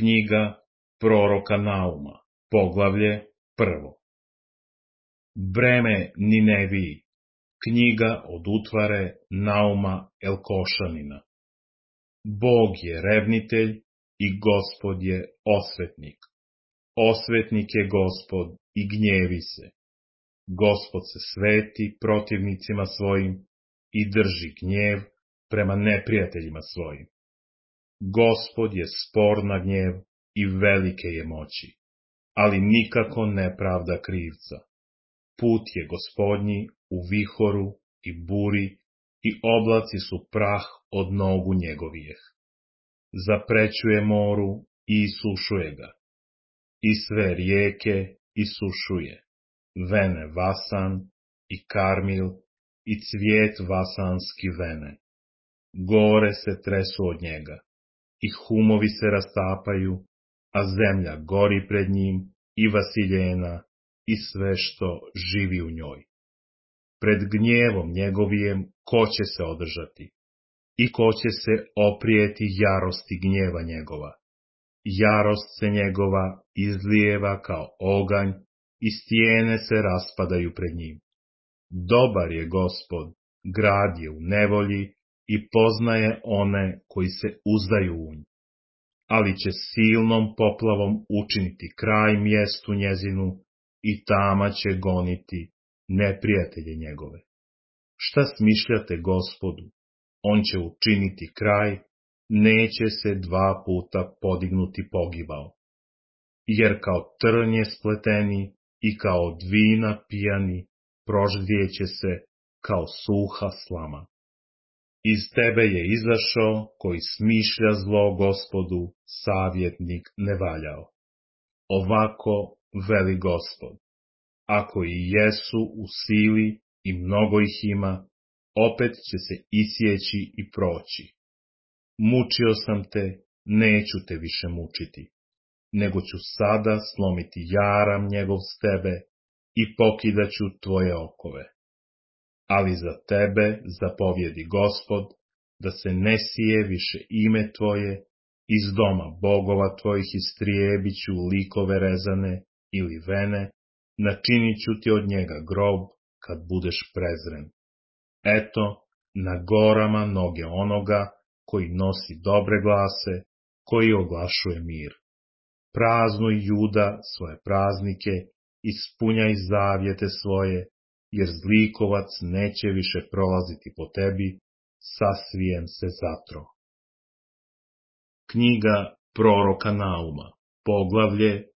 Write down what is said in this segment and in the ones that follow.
Knjiga proroka Nauma, poglavlje 1. Breme Nineviji, knjiga od utvare Nauma Elkošanina. Bog je revnitelj i Gospod je osvetnik. Osvetnik je Gospod i gnjevi se. Gospod se sveti protivnicima svojim i drži gnjev prema neprijateljima svojim. Gospod je spor na gnjev i velike je moći, ali nikako ne pravda krivca. Put je Gospodnji u vihoru i buri i oblaci su prah od nogu njegovijeh. Zaprećuje moru i isušuje ga. I sve rijeke isušuje, vene Vasan i Karmil i cvijet vasanski vene. Gore se tresu od njega i humovi se rastapaju, a zemlja gori pred njim i vasiljena i sve što živi u njoj. Pred gnjevom njegovijem ko će se održati i ko će se oprijeti jarosti gnjeva njegova. Jarost se njegova izlijeva kao oganj i stijene se raspadaju pred njim. Dobar je Gospod, grad je u nevolji i poznaje one koji se uzdaju u nj. Ali će silnom poplavom učiniti kraj mjestu njezinu i tama će goniti neprijatelje njegove. Šta smišljate Gospodu? On će učiniti kraj, neće se dva puta podignuti pogibao. Jer kao trn je spleteni i kao od vina pijani, proždrijeće se kao suha slama. Iz tebe je izašao koji smišlja zlo Gospodu, savjetnik nevaljao. Ovako veli Gospod, ako i jesu u sili i mnogo ih ima, opet će se isjeći i proći. Mučio sam te, neću te više mučiti, nego ću sada slomiti jaram njegov s tebe i pokidaću tvoje okove. Ali za tebe zapovjedi Gospod, da se ne sije više ime tvoje, iz doma bogova tvojih istrijebit ću likove rezane ili vene, načinit ću ti od njega grob kad budeš prezren. Eto, na gorama noge onoga koji nosi dobre glase, koji oglašuje mir. Praznuj Juda svoje praznike, ispunjaj zavjete svoje, jer zlikovac neće više prolaziti po tebi, sasvijem se zatro. Knjiga proroka Nauma, poglavlje 2.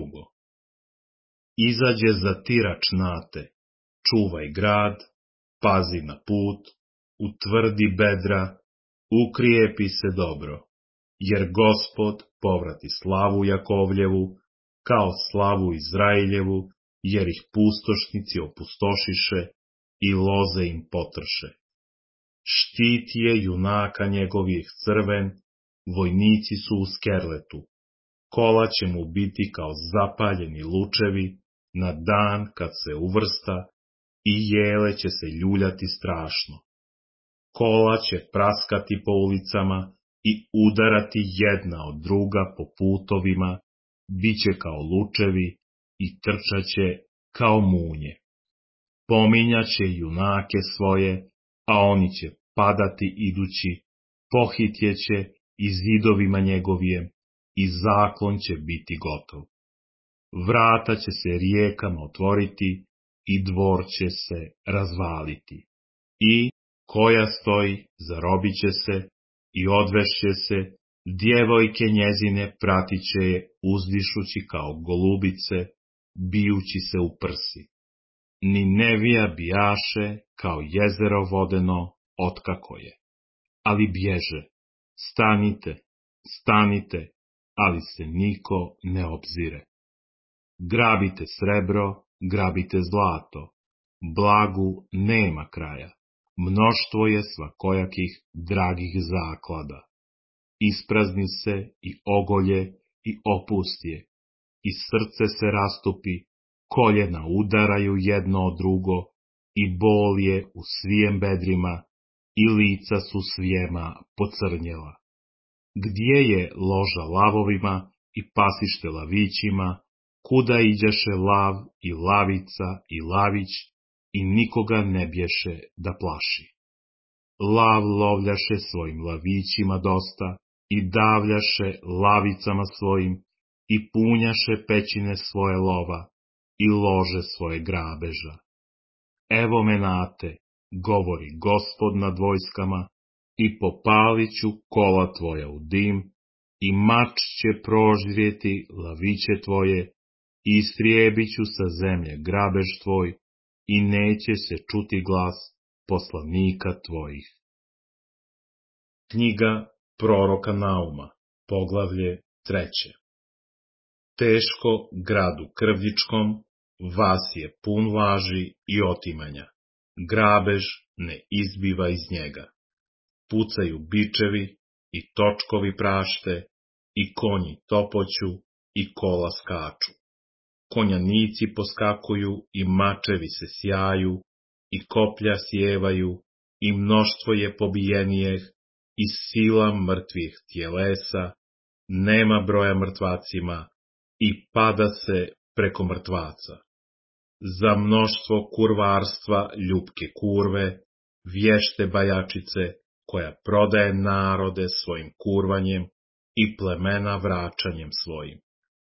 Izađe zatirač Nate, čuvaj grad, pazi na put, utvrdi bedra, ukrijepi se dobro, jer Gospod povrati slavu Jakovljevu, kao slavu Izrailjevu, jer ih pustošnici opustošiše i loze im potrše. Štit je junaka njegovih crven, vojnici su u skerletu, kola će mu biti kao zapaljeni lučevi na dan kad se uvrsta i jele će se ljuljati strašno. Kola će praskati po ulicama i udarati jedna od druga po putovima, bit će kao lučevi i trčaće kao munje. Pominjaće junake svoje, a oni će padati idući, pohitjeće i zidovima njegovijem i zaklon će biti gotov. Vrata će se rijekama otvoriti i dvor će se razvaliti. I koja stoji, zarobit će se i odvešće se, djevojke njezine pratit će je uzdišući kao golubice, bijući se u prsi. Ninevija bijaše kao jezero vodeno otkako je. Ali bježe, stanite, stanite, ali se niko ne obzire. Grabite srebro, grabite zlato, blagu nema kraja, mnoštvo je svakojakih dragih zaklada. Isprazni se i ogolje i opustje, i srce se rastupi, koljena udaraju jedno od drugo, i bol je u svijem bedrima, i lica su svijema pocrnjela. Gdje je loža lavovima i pasište lavićima, kuda iđaše lav i lavica i lavić, i nikoga ne bješe da plaši. Lav lovljaše svojim lavićima dosta, i davljaše lavicama svojim, i punjaše pećine svoje lova, i lože svoje grabeža. Evo me nate, govori Gospod nad vojskama, i popalit ću kola tvoja u dim, i mač će proždrijeti laviće tvoje, i istrijebit ću sa zemlje grabež tvoj, i neće se čuti glas poslanika tvojih. Knjiga proroka Nauma, poglavlje 3. Teško gradu Krvljičkom, vas je pun laži i otimanja, grabež ne izbiva iz njega. Pucaju bičevi i točkovi prašte, i konji topoću i kola skaču. Konjanici poskakuju i mačevi se sjaju, i koplja sjevaju, i mnoštvo je pobijenijeh, i sila mrtvih tjelesa, nema broja mrtvacima, i pada se preko mrtvaca. Za mnoštvo kurvarstva ljupke kurve, vješte bajačice, koja prodaje narode svojim kurvanjem i plemena vraćanjem svojim.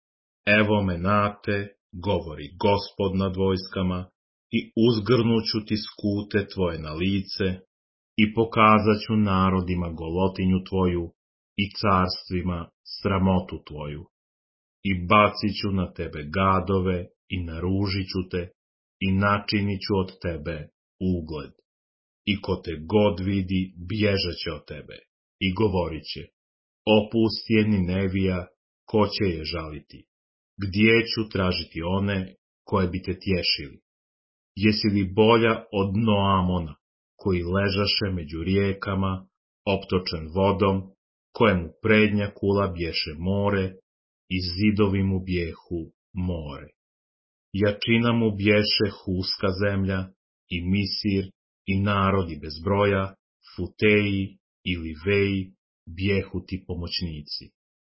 Evo me nate, govori Gospod nad vojskama, i uzgrnuću ti skute tvoje na lice, i pokazat ću narodima golotinju tvoju, i carstvima sramotu tvoju. I bacit ću na tebe gadove, i naružit ću te, i načinit ću od tebe ugled. I ko te god vidi, bježaće od tebe, i govorit će, opusti je Ninevija, ko će je žaliti? Gdje ću tražiti one koje bi te tješili? Jesi li bolja od Noamona, koji ležaše među rijekama, optočen vodom, kojemu prednja kula bješe more, i zidovi mu bjehu more. Jačina mu bješe huska zemlja, i Misir, i narodi bez broja, Futeji i Liveji, bjehu ti pomoćnici.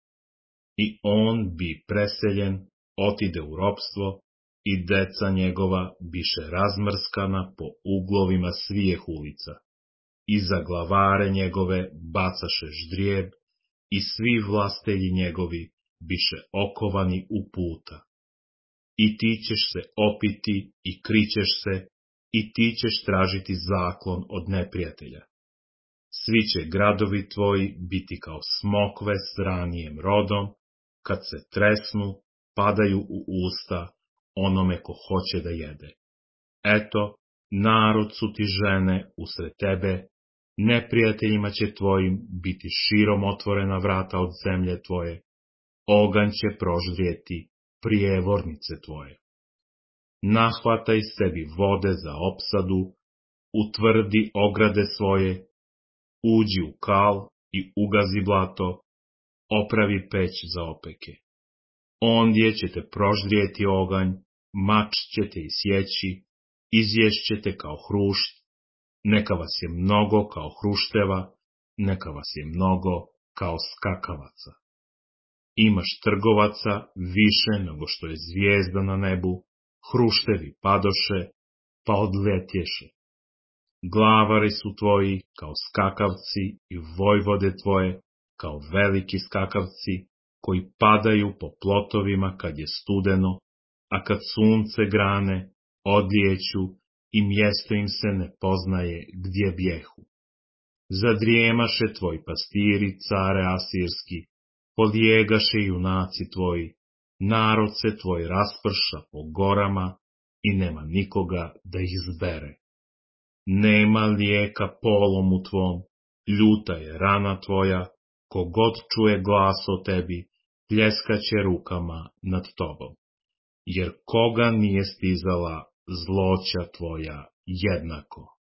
I on bi preseljen, otide u ropstvo, i deca njegova biše razmrskana po uglovima svijeh ulica. I za glavare njegove bacaše ždrijeb, i svi vlastelji njegovi biše okovani u puta. I ti ćeš se opiti i krićeš se, i ti ćeš tražiti zaklon od neprijatelja. Svi će gradovi tvoji biti kao smokve s ranijem rodom, kad se tresnu, padaju u usta onome ko hoće da jede. Eto, narod su ti žene usred tebe, neprijateljima će tvojim biti širom otvorena vrata od zemlje tvoje, oganj će proždrijeti prijevornice tvoje. Nahvataj sebi vode za opsadu, utvrdi ograde svoje, uđi u kal i ugazi blato, opravi peć za opeke. Ondje ćete proždrijeti oganj, mač ćete isjeći, izješćete kao hrušt, neka vas je mnogo kao hrušteva, neka vas je mnogo kao skakavaca. Imaš trgovaca više nego što je zvijezda na nebu, hruštevi padoše, pa odletješe. Glavari su tvoji kao skakavci i vojvode tvoje kao veliki skakavci, koji padaju po plotovima kad je studeno, a kad sunce grane, odlijeću i mjesto im se ne poznaje gdje bjehu. Zadrijemaše tvoji pastiri, care asirski, polijegaše junaci tvoji, narod se tvoj rasprša po gorama i nema nikoga da ih zbere. Nema lijeka polomu tvom, ljuta je rana tvoja, kogod čuje glas o tebi, pljeskaće rukama nad tobom. Jer koga nije stizala zloća tvoja jednako.